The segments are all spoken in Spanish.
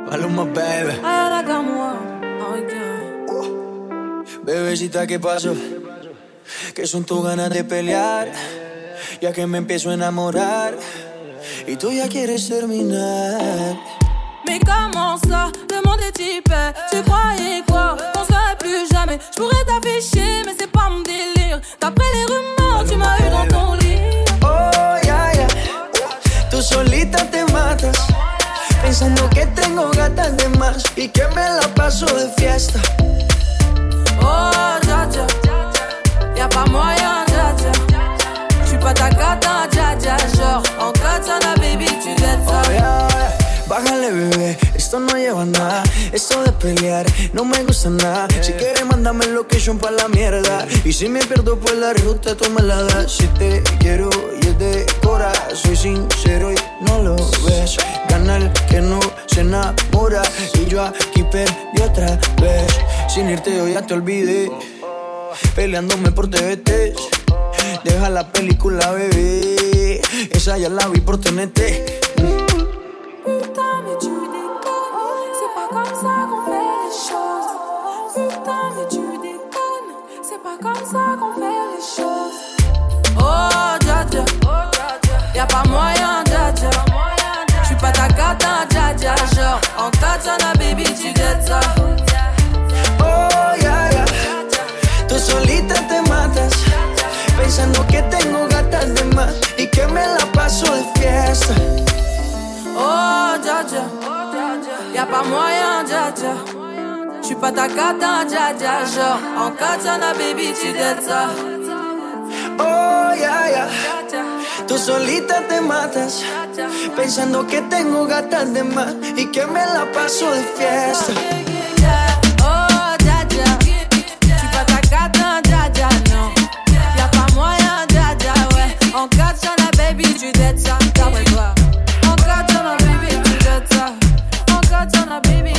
Maluma, baby. Ahora como, oye. Bebecita, ¿qué pasó? Que son tus ganas de pelear, ya que me empiezo a enamorar y tú ya quieres terminar. Mais comment ça, le monde est hyper. Tu croyais quoi, qu'on serait plus jamais. J'pourrais t'afficher, mais c'est pas mon délire. D'après les rumeurs, tu m'as eu dans ton lit. Oh, ya, ya. Tú solita te matas, pensando que tengo gatas de más y que me la paso de fiesta. Oh, dja dja, y'a pas moyen, dja dja. J'suis pas ta cata, dja dja. Genre, en katana, baby, tu dettes ça. Oh, yeah, yeah. Bájale, bebé, esto no lleva nada. Esto de pelear no me gusta nada. Si quieres, mándame el location pa' la mierda. Y si me pierdo por la ruta, tú me la das. Si te quiero y es de cora, soy sincero y no lo ves. Gana el que no se enamora. Y yo aquí perdí otra vez. Sin irte yo ya te olvidé, peleándome por TVT. Deja la película, bebé, esa ya la vi por TNT. Putain, mais tu déconnes. C'est pas comme ça qu'on fait les choses. Putain, mais tu déconnes. C'est pas comme ça qu'on fait les choses. Oh, dja dja, y'a pas moyen, dja dja. J'suis pas ta cata, dja dja. Genre, en katana, baby, tu dettes ça. Oh, ya, ya. Tú solita te matas, pensando que tengo gatas de más y que me la paso de fiesta. Oh, dja dja, y'a pas moyen, dja dja. J'suis pas ta cata, dja dja. Genre, en katana, baby, tu dettes ça. Oh, ya, ya. Tú solita te matas, pensando que tengo gatas de más y que me la paso de fiesta. Oh, dja dja, j'suis pas ta cata, dja dja, non. Y'a pas moyen, dja dja, ouais. En katana, baby, tu dettes ça. D'après toi. En katana, baby, tu dettes ça. En katana, baby.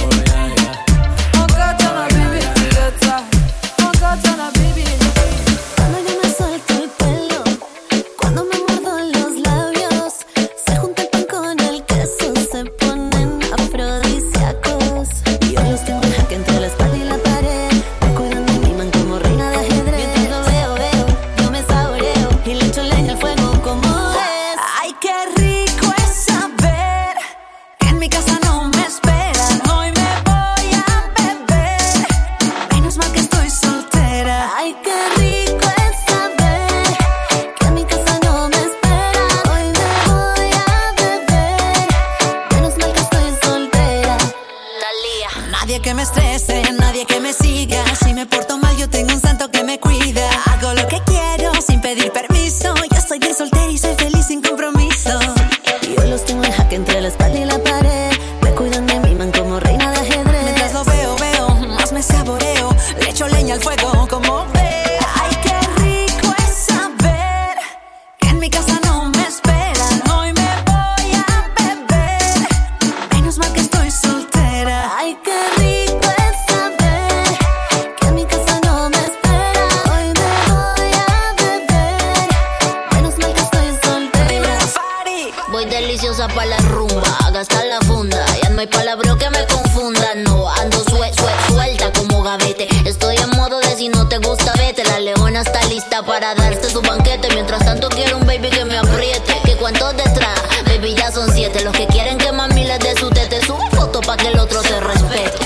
En katana, baby, tu dettes ça. En katana, baby. Cuando yo me suelto el pelo, cuando me muerdo los labios, se junta el pan con el queso, se ponen afrodisíacos. Yo los tengo en jaque entre la espalda y la pared, me cuidan y miman como reina de ajedrez. Mientras lo veo, yo me saboreo y le echo leña al fuego como es. Ay, qué rico es saber que en mi casa no me esperan. Hoy me voy a beber, menos mal que estoy soltera. Ay, qué rico es saber que en mi casa no me esperan. Hoy me voy a beber, menos mal que estoy soltera. Nadie que me estrese, nadie que me siga. Si me porto mal, yo tengo un santo que me cuida. Hago lo que quiero sin pedir permiso. Yo soy bien soltera y soy feliz sin compromiso. Yo los tengo en jaque entre la espalda y la pared, me cuidan, me miman como reina de ajedrez. Mientras lo veo, más me saboreo, le echo leña al fuego como ve. Ay, qué rico es saber que en mi casa no me esperan. Hoy me voy a beber, menos mal que estoy soltera. Ay, qué rico es saber que en mi casa no me esperan. Hoy me voy a beber, menos mal que estoy soltera. Voy deliciosa pa' la rumba, a gastar la funda. Ya no hay palabra que me confunda. No ando suelta como gavete. Estoy en modo de si no te gusta vete. La leona está lista para darte su banquete. Mientras tanto quiero un baby que me apriete. ¿Que cuántos detrás? Baby ya son 7. Los que quieren que mami les dé su tete. Subo foto pa' que el otro te respete.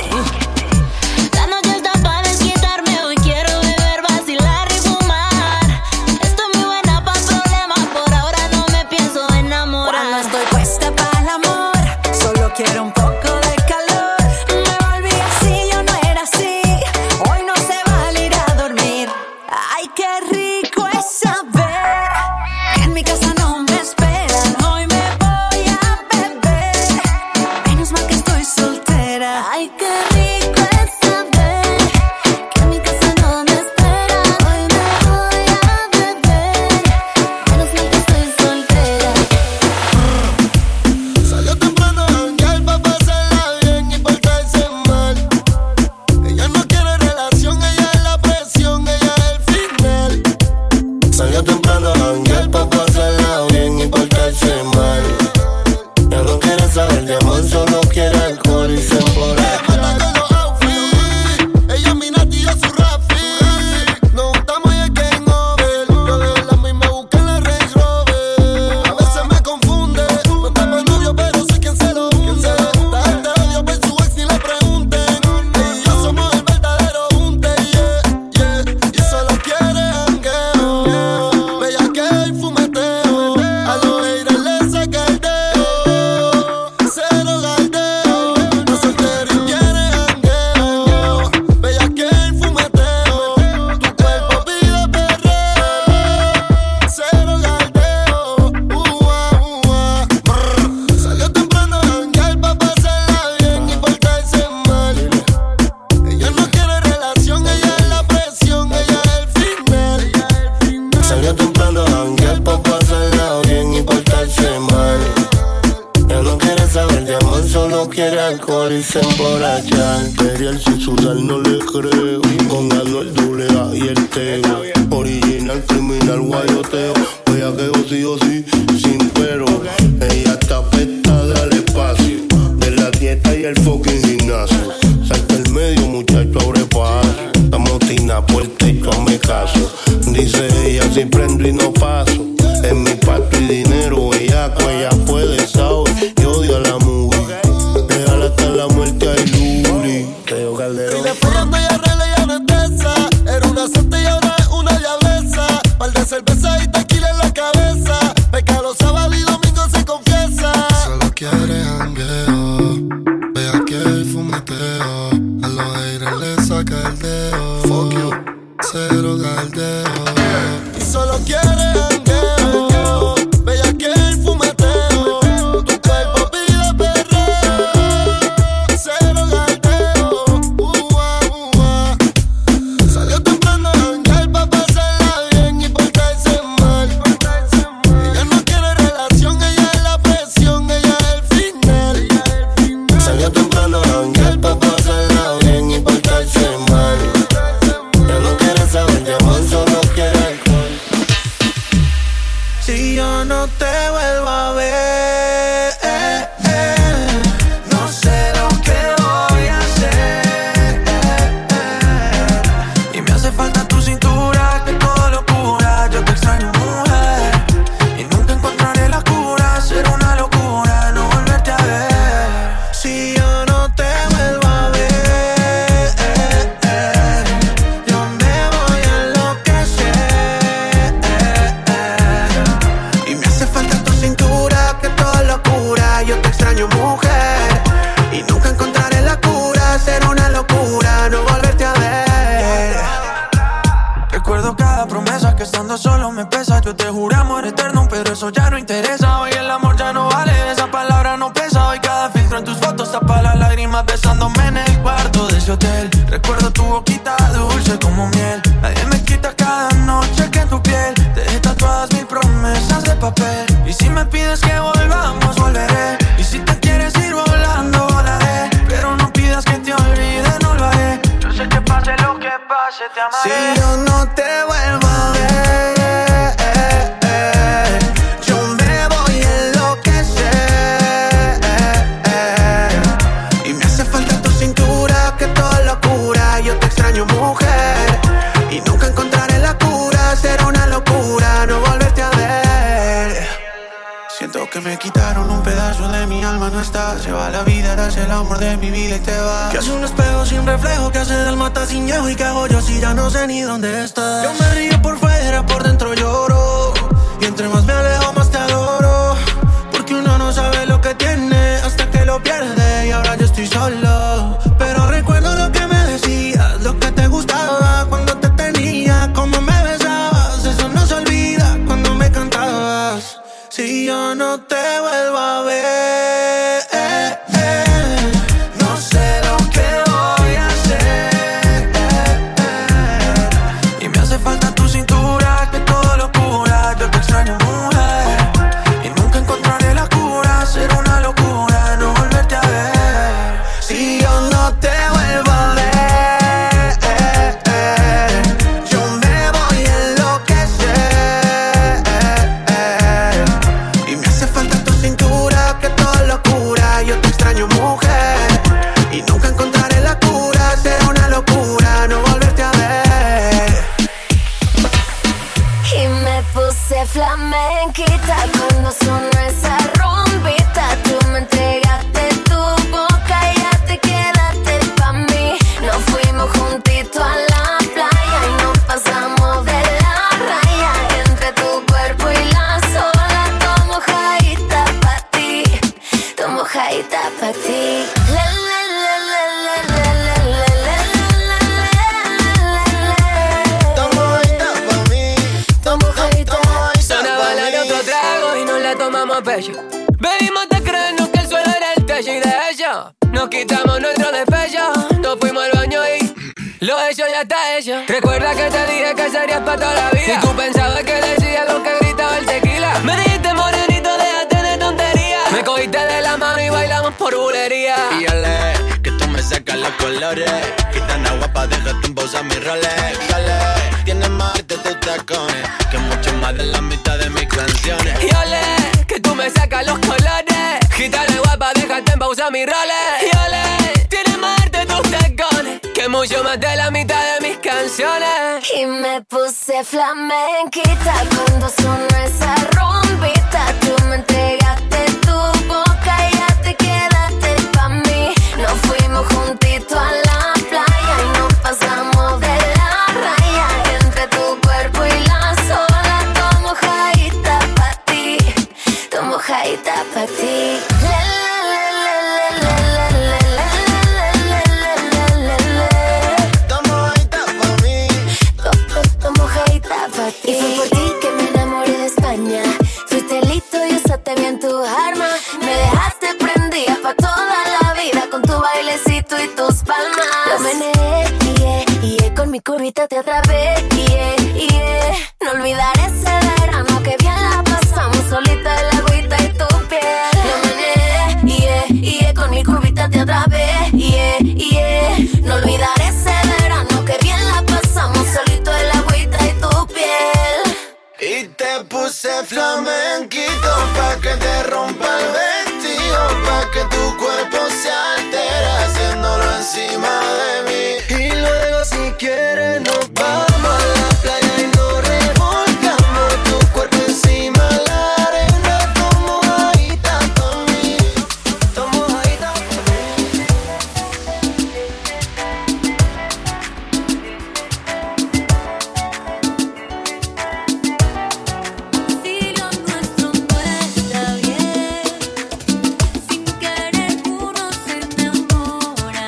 La noche está pa' desquitarme. Hoy quiero beber, vacilar y fumar. Estoy muy buena pa' problemas. Por ahora no me pienso enamorar. Cuando estoy puesta para el amor, solo quiero un poco de calor. Me volví así, yo no era así. Hoy no se vale ir a dormir. Ay, qué rico es saber que en mi casa no alcohol y se emborrachar. Perial sin sudar no le creo. Con Anuel AA y el Teo. Original, criminal, guayoteo. Bellaqueo sí o sí, sin pero. Ella está pestada al espacio. De la dieta y el fucking gimnasio. Salta el medio, muchacho, abre paso. Estamos tina por el techo, hazme caso. Dice ella, si prendo y no paso. En mi pato y dinero, ella puede, sabe. Y odia la movie. Déjala hasta la muerte a Iluri. Teo Calderón. Y después cuando ella arregla, ella no es de esa. Era una santa y ahora es una diableza. Par de cerveza y tequila en la cabeza. Peca los sábados y domingos se confiesa. Solo quiere jangueo. Vea que el fumeteo. A los aires le saca el dedo. Fuck you. Cero galdeo. Y solo quiere jangueo. Vea que el fumeteo. Tu cuerpo pide perreo. Cero galdeo. Salió temprano a janguear pa' pasarla bien y portarse mal. Ella no quiere relación, ella es la presión, ella es el final. Salió temprano a janguear pa' pasarla bien y portarse mal. Ella no quiere saber de amor, solo quiere alcohol. Si yo no te vuelvo a ver, no sé lo que voy a hacer. Y me hace falta tu cintura, que todo lo cura. Yo te extraño, mujer, y nunca encontraré la cura. Será una locura no volverte a ver. Si yo no te vuelvo a ver, yo me voy a enloquecer. Y me hace falta tu cintura, que todo lo cura. Yo te extraño, mujer, y nunca encontraré la cura. Será una locura no volverte a ver. Recuerdo cada promesa que estando solo me pesa. Yo te juré amor eterno, pero eso ya no interesa. Hoy el amor ya no vale, esa palabra no pesa. Hoy cada filtro en tus fotos tapa las lágrimas besándome en el cuarto de ese hotel. Recuerdo tu boquita dulce como miel. Nadie me quita cada noche que en tu piel te dejé tatuadas mil promesas de papel. Y si me pides que volvamos, volveré. Y si te quieres ir volando, volaré. Pero no pidas que te olvide, no lo haré. Yo sé que pase lo que pase, te amaré. Si yo no te vuelvo a ver, yo me voy a enloquecer. Y me hace falta tu cintura, que todo lo cura. Yo te extraño, mujer, y nunca encontraré la cura. Será una locura no volverte a ver. Siento que me quitaron un pedazo de mi alma, no está. Se va la vida, eras el amor de mi vida y te va. Que hace un espejo sin reflejo, que hace del mata sin llevo. Y que hago yo si ya no sé ni dónde estás. Yo me río por fuera, por dentro lloro. Y entre más me alejo, más te adoro. Porque uno no sabe lo que tiene hasta que lo pierde. Y ahora yo estoy solo. Pero recuerdo lo que me decías, lo que te gustaba cuando te tenía, cómo me besabas. Eso no se olvida cuando me cantabas. Si yo no te vuelvo a ver, no sé lo que voy a hacer. Y me hace falta tu cintura, que todo lo cura. Yo te extraño, mujer, y nunca encontraré la cura. Será una locura no volverte a ver. Si yo no te vuelvo a ver, yo me voy a enloquecer. Y me hace falta tu cintura, que todo lo cura. Yo te extraño, mujer, y nunca encontraré la cura. Será una locura no volverte a ver. Y me puse flamenquita cuando sonó esa rumbita. Tú me entregaste tu boca y ya te quedaste pa' mí. Nos fuimos juntitos a la playa y nos pasamos de la raya. Entre tu cuerpo y la sola, tomo mojadita pa' ti. Tomo mojadita pa' ti. La, la, la, la, la, la, la, la, la, la, la. Tomo esta pa' mí. Tomo esta pa' Sonaba la de otro trago y nos la tomamos a pecho. Bebimos de creernos que el suelo era el techo. Y de hecho, nos quitamos nuestro despecho. Nos fuimos al baño y lo hecho ya está hecho. Recuerda que te dije que serías pa' toda la vida. Y tú pensabas que decías lo que gritaba el tequila. Me dijiste morenito, déjate de tonterías. Me cogiste de la mano y bailamos por bulería. yeah. Y ale, que tú me sacas los colores. Gitana guapa, déjate en pausa mis roles. Y ale, tienes más de tus tacones que mucho más de la mitad de mis canciones. Y ole, que tú me sacas los colores. Gitana guapa, déjate en pausa mis roles. Y ole, tienes más de tus tacones que mucho más de la mitad de mis canciones. Y me puse flamenquita cuando sonó esa rumbita. Tú me entregaste tu boca y ya te quedaste pa' mí. Nos fuimos juntitos a la playa y nos pasamos de la raya. Entre tu cuerpo y la sola, tu mojadita pa' ti, tu mojadita pa' ti. Y fue por ti que me enamoré de España. Fuiste listo y usaste bien tu arma. Me dejaste prendida pa' toda la vida con tu bailecito y tus palmas. Lo meneé, con mi curvita te atrapé, No olvidaré ese verano que bien la pasamos solita en la agüita y tu piel. Lo meneé, con mi curvita te atrapé, No olvidaré ese verano que bien la pasamos solito en la agüita y tu piel. Y te puse flamenquito pa' que te rompa el vestido, pa' que tu cuerpo se altere haciéndolo encima de mí. Y luego si quieres nos vamos a la playa y nos revolcamos, tu cuerpo encima de la arena, tu mojadita pa' mí, tu mojadita pa' mí. Si lo nuestro no está bien, sin querer uno se enamora.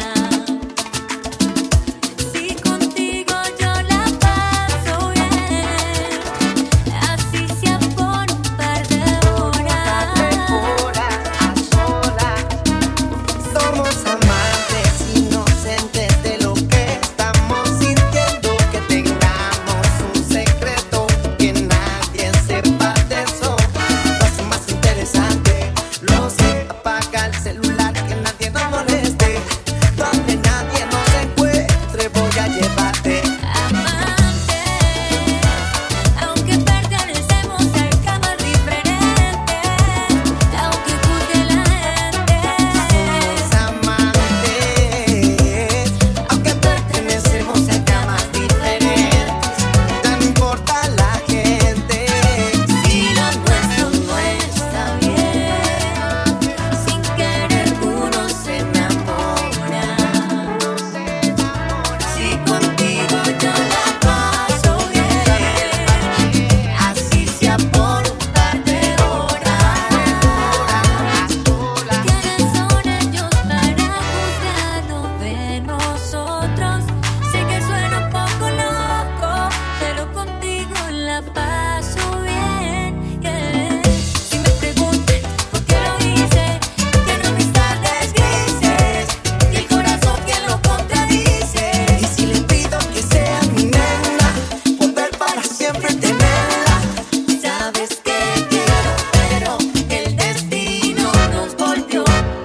Si contigo yo la paso bien, así sea por un par de horas. Somos amantes inocentes de lo que estamos sintiendo. Que tengamos un secreto, que nadie sepa de eso. Lo hace más interesante, lo sé. Apaga el celular, que nadie nos moleste. Donde nadie nos encuentre, voy a llevarte. Amante, aunque pertenecemos a camas diferentes, aunque juzgue la gente. Somos amantes, aunque pertenecemos a camas diferentes. Ya no importa la gente. Si lo nuestro no está bien, sin querer uno se enamora. Si contigo yo la paso bien, así sea por un par de horas. ¿Quiénes son ellos para juzgarnos de nosotros? Sé que suena un poco loco, pero contigo la paso bien, Si me preguntan por qué lo hice, tiene amistades grises y el corazón que lo contradice. Y si le pido que sea mi nena, poder para siempre tenerla. Sabes que quiero, pero el destino nos volvió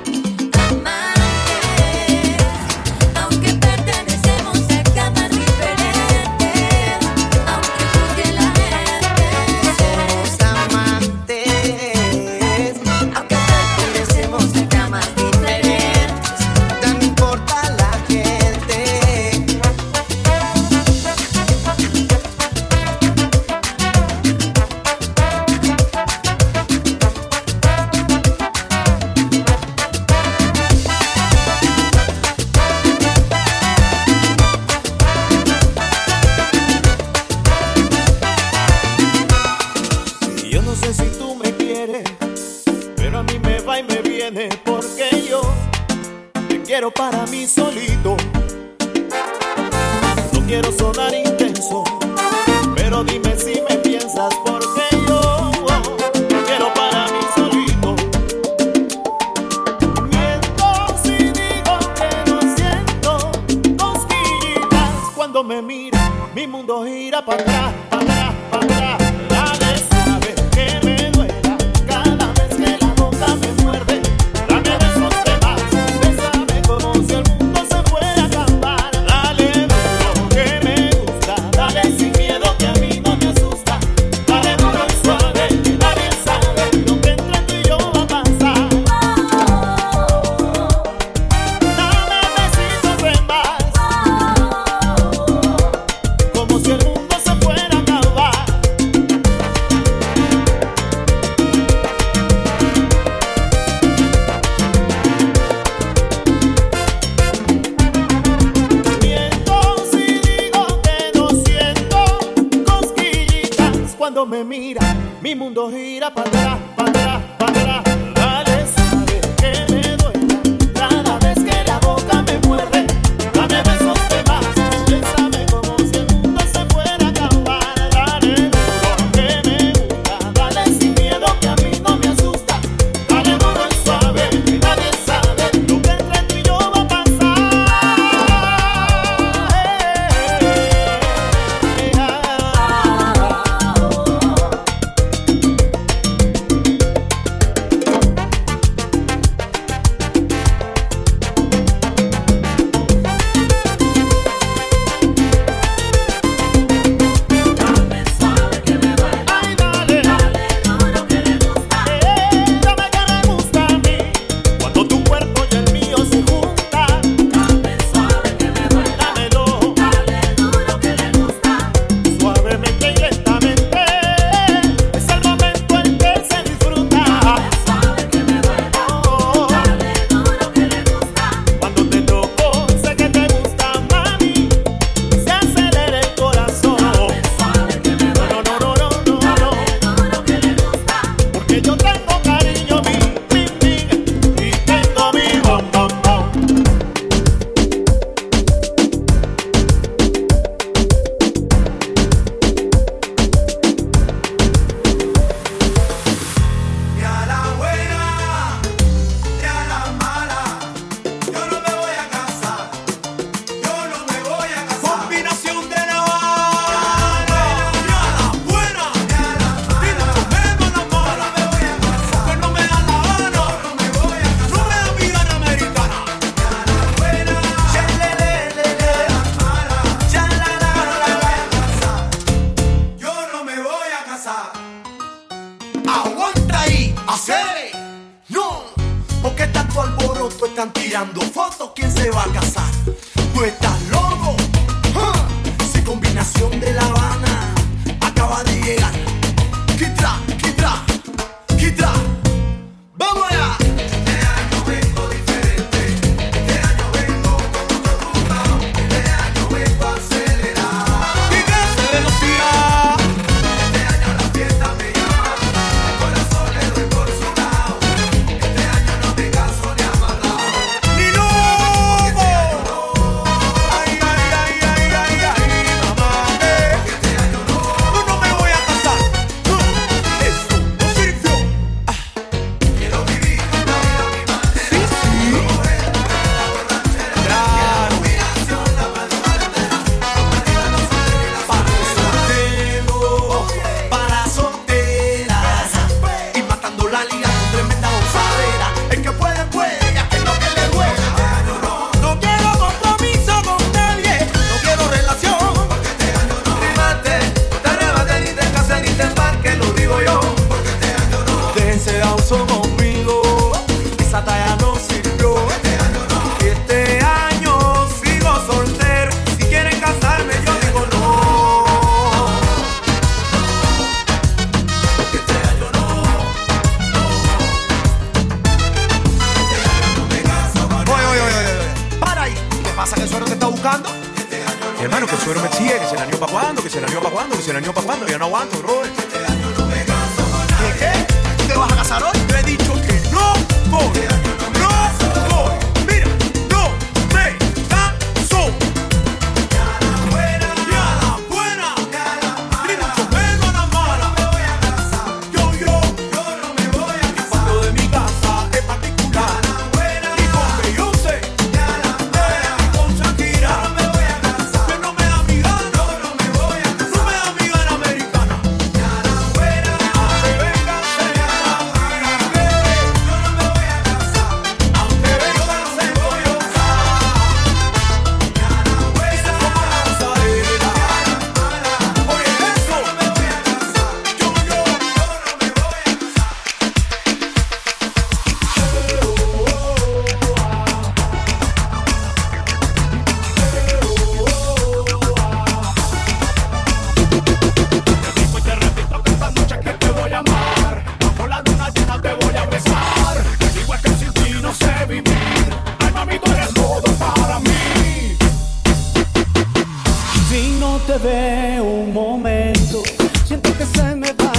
amantes, aunque pertenecemos a camas diferentes, aunque juzgue la gente. Somos amantes, aunque pertenecemos a camas diferentes. Ya no importa la gente. Yo no sé si tú me quieres, pero a mí me va y me viene, porque yo te quiero para mí solito. No quiero sonar intenso, pero dime si me piensas, porque yo te quiero para mí solito. Miento si digo que no siento cosquillitas cuando me mira, mi mundo gira para atrás, para atrás, para atrás. Dale suave que me duela cada vez que la boca me muerde. Dame besos de más, me mira, mi mundo gira para atrás, para atrás, para atrás. Dale, sabe que me duele cada vez que la boca me muerde. Dame besos de más, bésame como si el mundo se fuera a acabar. Dale duro que me gusta, dale sin miedo que a mí no me asusta. Dale duro y suave, que nadie sabe lo que entre tú y yo va a pasar. Aguanta ahí, hacer. No, porque tanto alboroto están tirando fotos. ¿Quién se va a casar? ¿No estás loco? ¡Ja! Si combinación de La Habana acaba de llegar. Quitra, quitra, quitra. ¡Vamos allá! Este año vengo diferente. Este año vengo con todo tumbado. Este año vengo acelerado. ¡Y qué velocidad! Este año la fiesta me llama. El corazón le doy por su lado. Este año no me caso ni amarrado. ¡Ni loco! ¡Ay, ay, ay, ay, ay, ay, mamá! Este año no me voy a casar. No, eso no sirvió. Quiero vivir la vida a mi manera. Sí, sí. Coger la borrachera. Claro. Combinación, la madrugada. Para soltero, para solteras. Y matando la liga con tremenda gozadera. El que puede, puede. Y aquel no que le duele. No quiero compromiso con nadie. No quiero relación. Porque este año no. Te arrebate, ni te cases, ni te embarques. Lo digo yo. Porque este año no. Déjense de auso conmigo. Esa talla no sirvió. Este año no. Y este año sigo soltero. Si quieren casarme, yo digo no. Porque este año no. Para ahí. ¿Qué pasa que el suero te está buscando? Hermano, que el suero me exige, que se la nió pa' cuándo, que se la nió pa' cuándo, que se la nió pa' cuándo. Yo no aguanto, bro. ¿Qué? ¿Tú te vas a casar hoy? Yo he dicho que no voy. No voy. Mira, no me caso. Ni a la buena, ni a la buena, ni a la mala. Ni mucho menos a la mala. No me voy a casar. Yo no me voy a casar. Cuando de mi casa es particular. Ni a la buena, ni con Beyoncé, ni a la buena, ni con Shakira. No me voy a casar. Que no me da mi gana. Yo no me voy a casar. No me da mi gana americana. Ni a la buena, aunque venga a ser a la buena. Yo no me voy a casar. Aunque venga a ser voy a usar. Ni a la buena, como la gozadera. Oye, eso. No me voy a casar. Yo no me voy a casar. Y te repito que esta noche que te voy a amar. Bajo la luna llena te voy a besar. Digo es que sin ti no sé vivir. Ay, mami, tú eres todo para mí. Si no te veo un momento, siento que se me va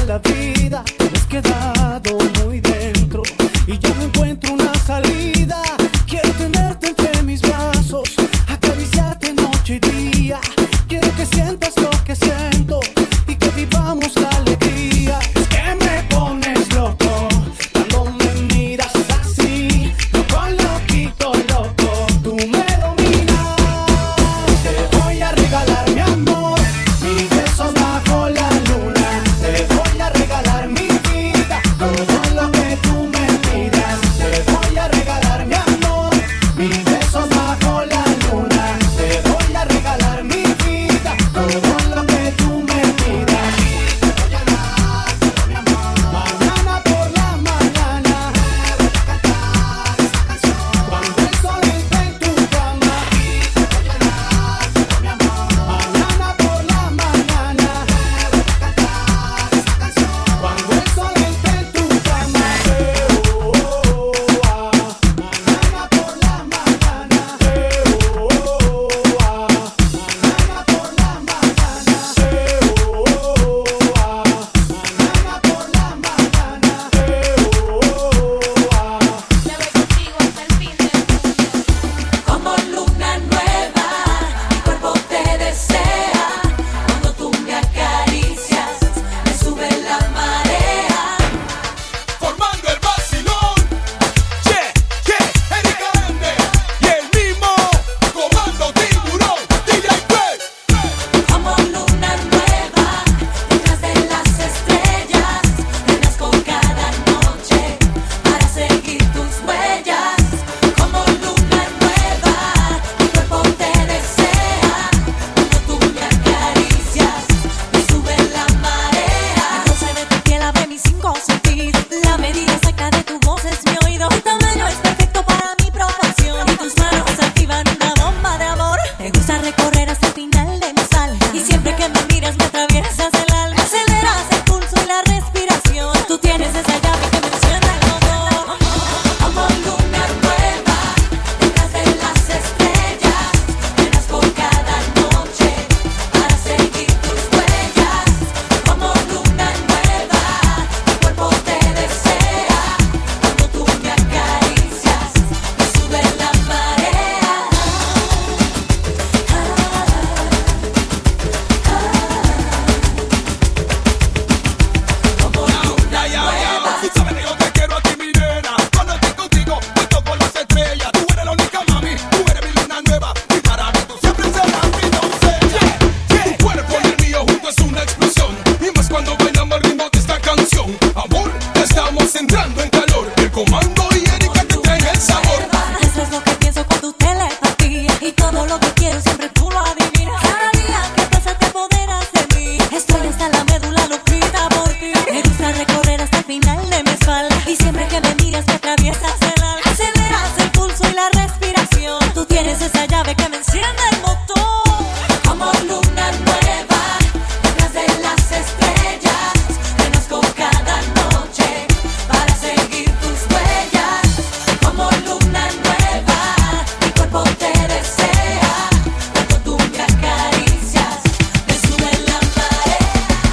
entrando en calor. El comando y Erika te traen el sabor. Eso es lo que pienso con tu telepatía. Y todo lo que quiero siempre tú lo adivinas. Cada día que pasa te apoderas de mí. Estoy hasta la médula loquita por ti. Me gusta recorrer hasta el final de mi espalda. Y siempre que me miras me atraviesas el alma. Aceleras el pulso y la respiración. Tú tienes esa llave que me enciende el motor. Como luna nueva, detrás de las estrellas. Conozco cada noche para seguir tus huellas. Como luna nueva, mi cuerpo te desea. Cuando tú me acaricias, me sube la marea.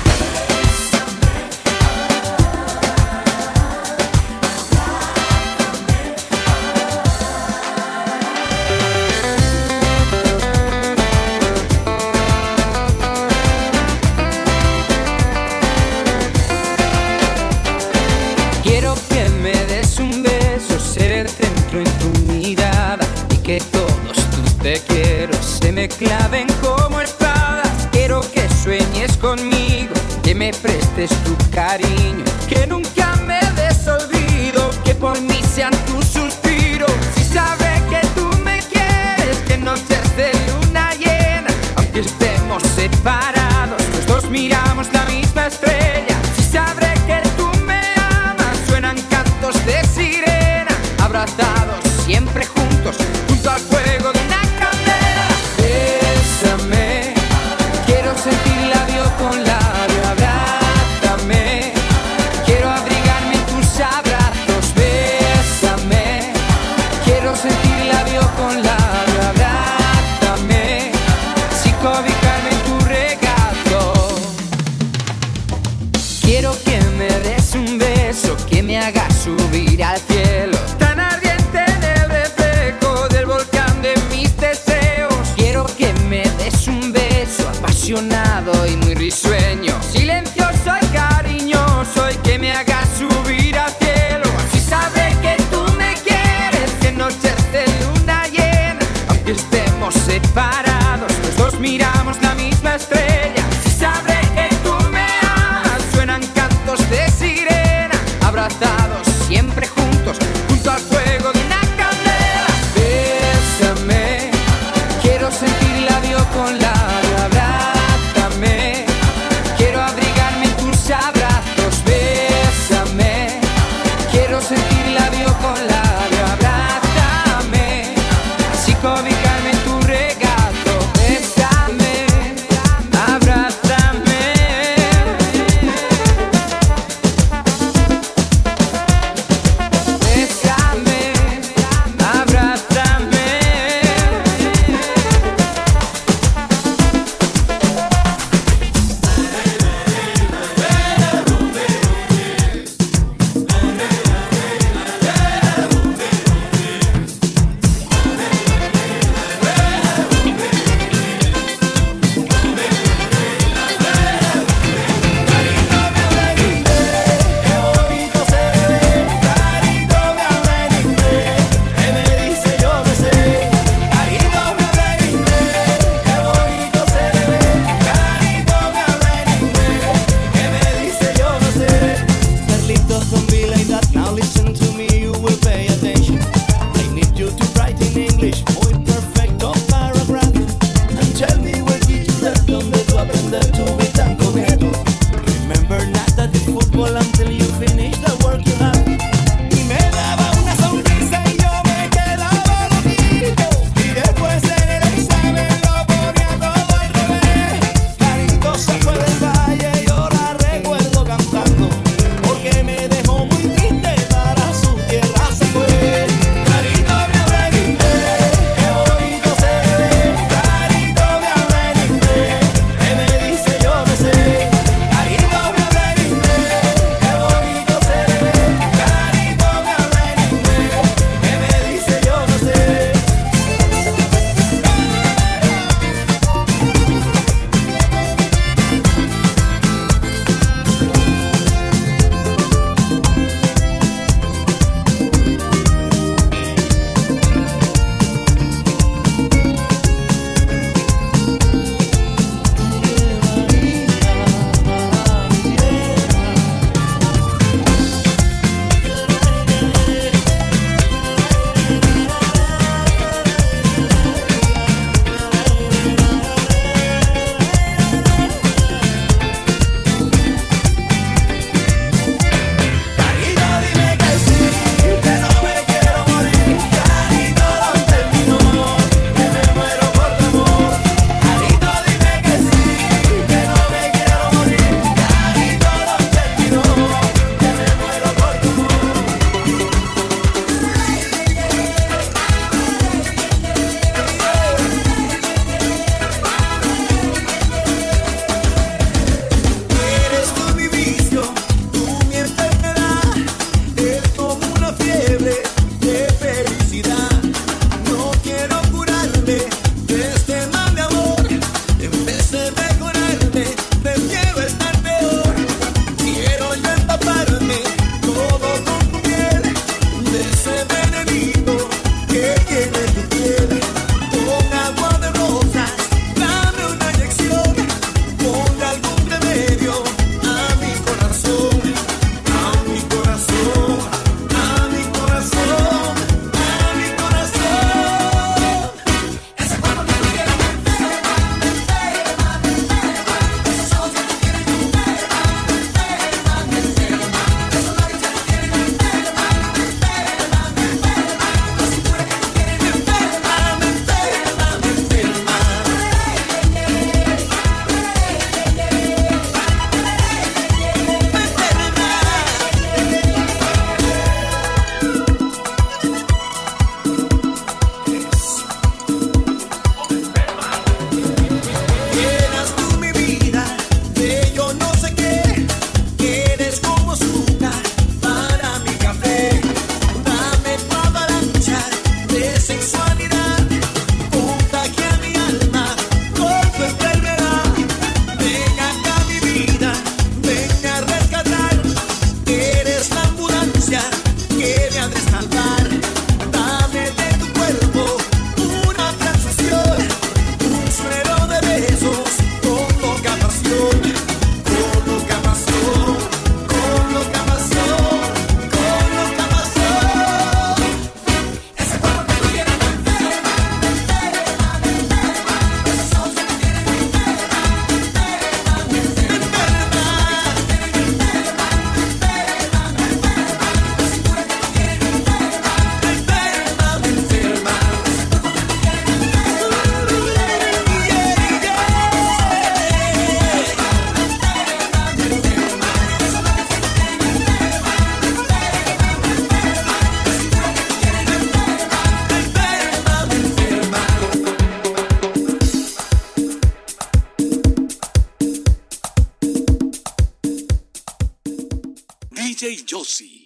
Quiero que me des un beso, ser el centro en tu mirada y que todos tus te quiero se me claven como espadas. Quiero que sueñes conmigo, que me prestes tu cariño, que nunca me des olvido, que por mí sean tus suspiros. Si sabré que tú me quieres, que noches de luna llena, aunque estemos separados, los dos miramos la misma estrella. Si sabré que tú me amas, suenan cantos de sirena, abrazados siempre juntos, junto al fuego de una candela. Bésame, quiero sentir labio con labio, abrázame, quiero abrigarme en tus abrazos. Bésame, quiero sentir labio con labio, abrázame, sin cobijarme en tu regalo. viene a descargar. Dame de tu cuerpo una transfusión, un suero de besos, con loca pasión, con loca pasión, con loca pasión, con loca pasión. Ese cuerpo que tú tienes me enferma, me enferma, me enferma. Esos ojos que tú tienes me enferma, me enferma, me enferma. DJ Josie.